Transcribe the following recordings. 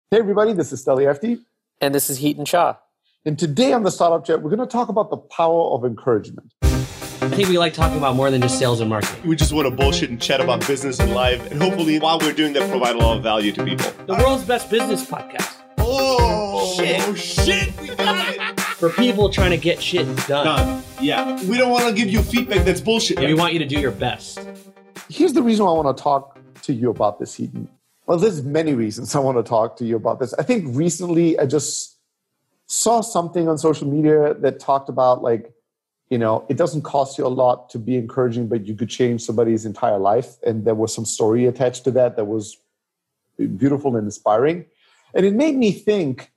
Hey everybody, this is Steli FD. And this is Heaton Shah. And today on the Startup Chat, we're going to talk about the power of encouragement. I think we like talking about more than just sales and marketing. We just want to bullshit and chat about business and life. And hopefully, while we're doing that, provide a lot of value to people. The world's best business podcast. Oh, shit. We got it. For people trying to get shit done. Yeah. We don't want to give you feedback that's bullshit. Yeah, we want you to do your best. Here's the reason why I want to talk to you about this, Heaton. Well, there's many reasons I want to talk to you about this. I think recently I just saw something on social media that talked about it doesn't cost you a lot to be encouraging, but you could change somebody's entire life. And there was some story attached to that was beautiful and inspiring. And it made me think,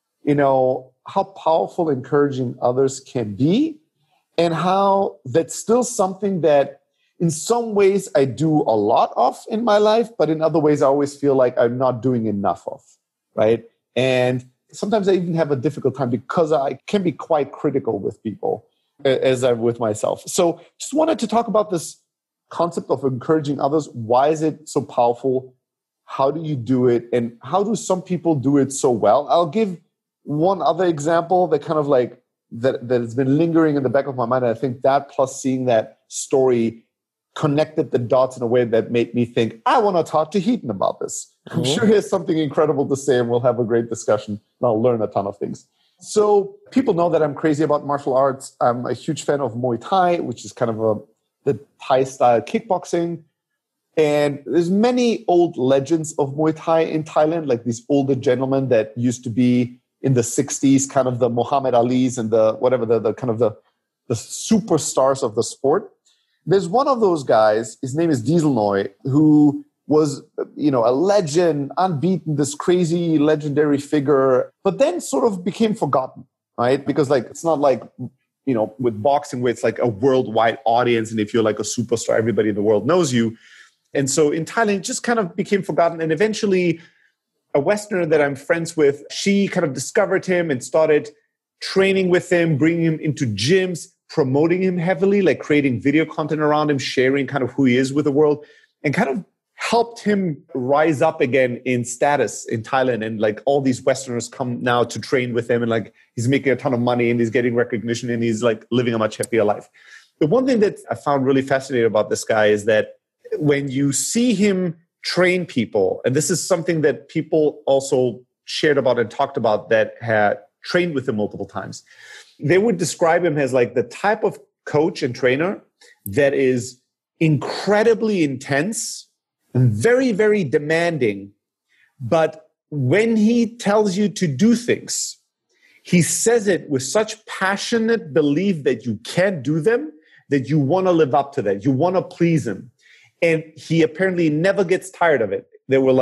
how powerful encouraging others can be and how that's still something that in some ways I do a lot of in my life, but in other ways I always feel like I'm not doing enough of, right? And sometimes I even have a difficult time because I can be quite critical with people as I'm with myself. So just wanted to talk about this concept of encouraging others. Why is it so powerful? How do you do it? And how do some people do it so well? I'll give one other example that kind of that has been lingering in the back of my mind. And I think that plus seeing that story connected the dots in a way that made me think, I want to talk to Heaton about this. I'm sure he has something incredible to say and we'll have a great discussion and I'll learn a ton of things. So people know that I'm crazy about martial arts. I'm a huge fan of Muay Thai, which is kind of the Thai-style kickboxing. And there's many old legends of Muay Thai in Thailand, like these older gentlemen that used to be in the 60s, kind of the Muhammad Ali's and the superstars of the sport. There's one of those guys, his name is Diesel Noy, who was, a legend, unbeaten, this crazy legendary figure, but then sort of became forgotten, right? Because it's not like, with boxing where it's like a worldwide audience. And if you're like a superstar, everybody in the world knows you. And so in Thailand, it just kind of became forgotten. And eventually a Westerner that I'm friends with, she kind of discovered him and started training with him, bringing him into gyms, promoting him heavily, like creating video content around him, sharing kind of who he is with the world, and kind of helped him rise up again in status in Thailand. And all these Westerners come now to train with him, and he's making a ton of money and he's getting recognition and he's living a much happier life. The one thing that I found really fascinating about this guy is that when you see him train people, and this is something that people also shared about and talked about that had trained with him multiple times, they would describe him as the type of coach and trainer that is incredibly intense and very, very demanding. But when he tells you to do things, he says it with such passionate belief that you can't do them, that you want to live up to that. You want to please him. And he apparently never gets tired of it. They were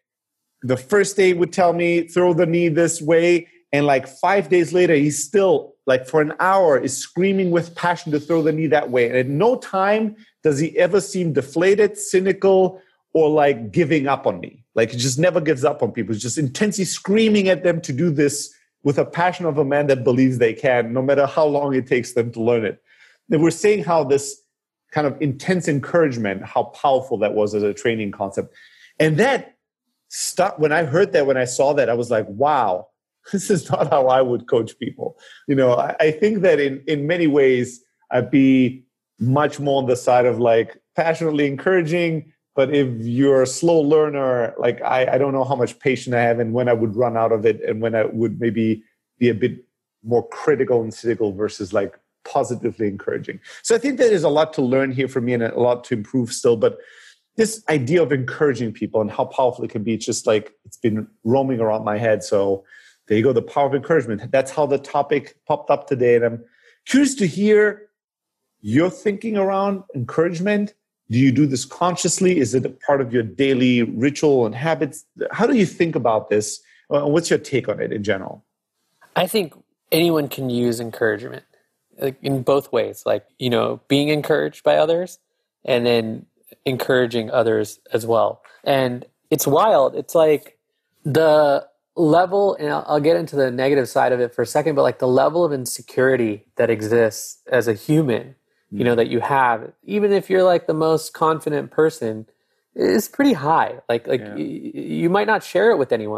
the first day would tell me, throw the knee this way. And 5 days later, he's still for an hour is screaming with passion to throw the knee that way. And at no time does he ever seem deflated, cynical, or giving up on me. He just never gives up on people. He's just intensely screaming at them to do this with a passion of a man that believes they can, no matter how long it takes them to learn it. And we're saying how this kind of intense encouragement, how powerful that was as a training concept. And that stuck, when I heard that, when I saw that, I was like, wow, this is not how I would coach people. I think that in many ways, I'd be much more on the side of passionately encouraging. But if you're a slow learner, I don't know how much patience I have and when I would run out of it and when I would maybe be a bit more critical and cynical versus positively encouraging. So I think that there's a lot to learn here from me and a lot to improve still. But this idea of encouraging people and how powerful it can be, it's just it's been roaming around my head. So there you go, the power of encouragement. That's how the topic popped up today. And I'm curious to hear your thinking around encouragement. Do you do this consciously? Is it a part of your daily ritual and habits? How do you think about this? What's your take on it in general? I think anyone can use encouragement in both ways, being encouraged by others and then encouraging others as well. And it's wild. It's the level, and I'll get into the negative side of it for a second, but the level of insecurity that exists as a human, that you have, even if you're the most confident person, is pretty high. You might not share it with anyone,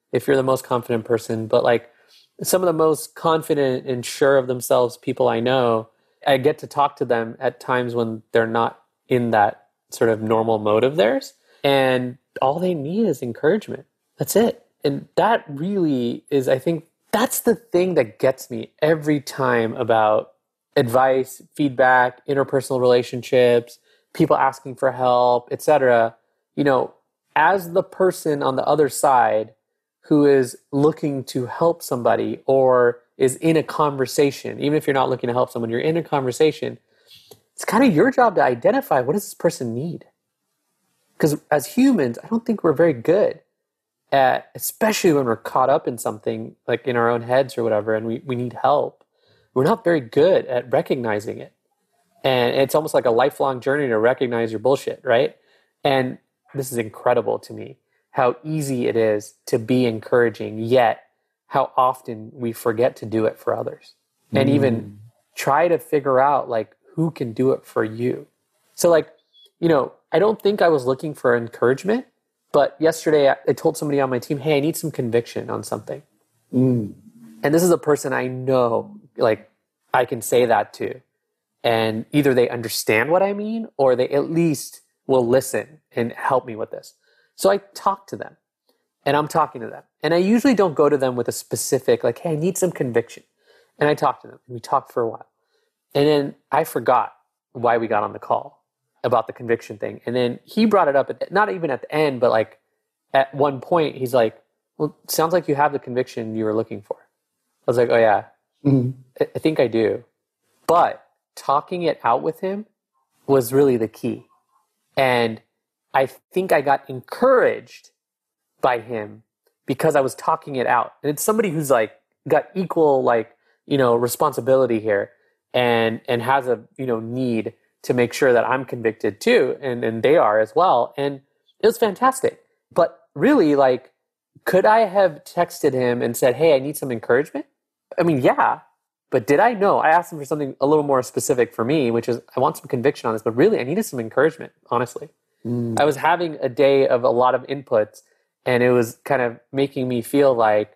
if you're the most confident person, but like some of the most confident and sure of themselves people I know, I get to talk to them at times when they're not in that sort of normal mode of theirs. And all they need is encouragement. That's it. And that really is, I think, that's the thing that gets me every time about advice, feedback, interpersonal relationships, people asking for help, etc. You know, as the person on the other side who is looking to help somebody or is in a conversation, even if you're not looking to help someone, you're in a conversation, it's kind of your job to identify, what does this person need? Because as humans, I don't think we're very good at, especially when we're caught up in something like in our own heads or whatever, and we need help. We're not very good at recognizing it. And it's almost like a lifelong journey to recognize your bullshit, right? And this is incredible to me, how easy it is to be encouraging, yet how often we forget to do it for others. And even try to figure out like who can do it for you. So like, you know, I don't think I was looking for encouragement, but yesterday I told somebody on my team, hey, I need some conviction on something. And this is a person I know, like I can say that to. And either they understand what I mean, or they at least will listen and help me with this. So I talk to them, and I'm talking to them. And I usually don't go to them with a specific, like, hey, I need some conviction. And I talk to them, and we talk for a while. And then I forgot why we got on the call about the conviction thing. And then he brought it up, not even at the end, but like at one point, he's like, well, it sounds like you have the conviction you were looking for. I was like, oh yeah, I think I do. But talking it out with him was really the key. And I think I got encouraged by him because I was talking it out. And it's somebody who's like got equal, like, you know, responsibility here and has a, you know, need to make sure that I'm convicted too. And they are as well. And it was fantastic. But really, like, could I have texted him and said, hey, I need some encouragement? I mean, yeah. But did I? No. I asked him for something a little more specific for me, which is I want some conviction on this. But really, I needed some encouragement, honestly. I was having a day of a lot of inputs, and it was kind of making me feel like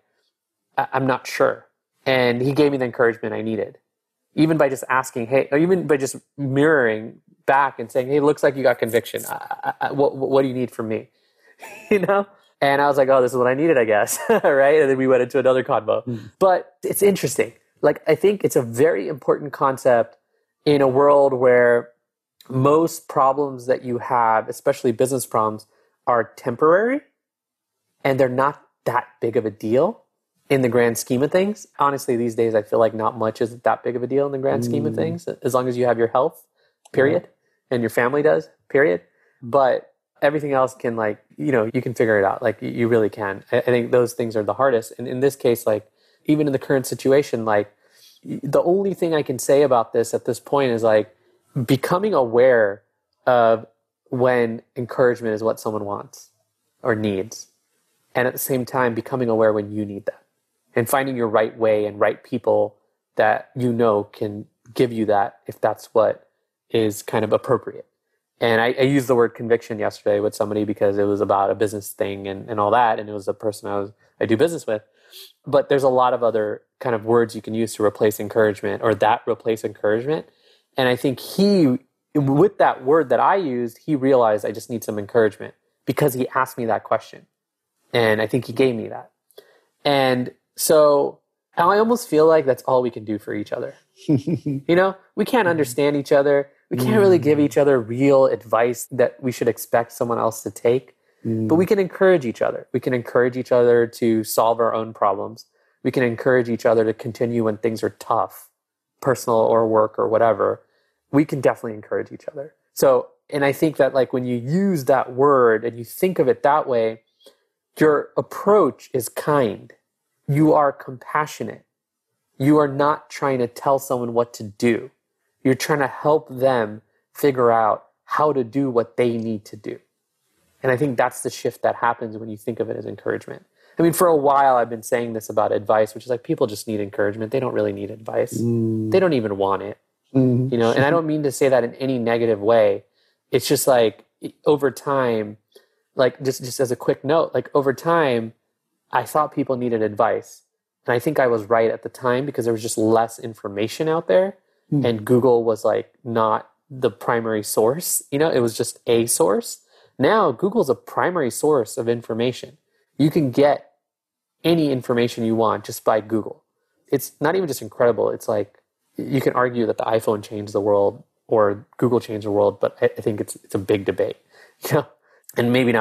I'm not sure. And he gave me the encouragement I needed. Even by just asking, hey, or even by just mirroring back and saying, hey, it looks like you got conviction. What do you need from me? You know? And I was like, oh, this is what I needed, I guess. Right? And then we went into another convo. But it's interesting. Like, I think it's a very important concept in a world where most problems that you have, especially business problems, are temporary and they're not that big of a deal in the grand scheme of things. Honestly, these days, I feel like not much is that big of a deal in the grand scheme of things, as long as you have your health, period, and your family does, period. But everything else can, like, you know, you can figure it out. Like, you really can. I think those things are the hardest. And in this case, like, even in the current situation, like, the only thing I can say about this at this point is, like, becoming aware of when encouragement is what someone wants or needs. And at the same time, becoming aware when you need that. And finding your right way and right people that you know can give you that if that's what is kind of appropriate. And I used the word conviction yesterday with somebody because it was about a business thing and all that. And it was a person I do business with. But there's a lot of other kind of words you can use to replace encouragement or that replace encouragement. And I think he, with that word that I used, he realized I just need some encouragement because he asked me that question. And I think he gave me that. And so I almost feel like that's all we can do for each other. You know, we can't understand each other. We can't really give each other real advice that we should expect someone else to take. But we can encourage each other. We can encourage each other to solve our own problems. We can encourage each other to continue when things are tough, personal or work or whatever. We can definitely encourage each other. So, and I think that, like, when you use that word and you think of it that way, your approach is kind. You are compassionate. You are not trying to tell someone what to do. You're trying to help them figure out how to do what they need to do. And I think that's the shift that happens when you think of it as encouragement. I mean, for a while, I've been saying this about advice, which is like, people just need encouragement. They don't really need advice. They don't even want it. You know, and I don't mean to say that in any negative way. It's just like, over time, like, just as a quick note, like, over time, I thought people needed advice. And I think I was right at the time because there was just less information out there. And Google was like not the primary source. You know, it was just a source. Now Google's a primary source of information. You can get any information you want just by Google. It's not even just incredible. It's like you can argue that the iPhone changed the world or Google changed the world, but I think it's a big debate. You know? And maybe not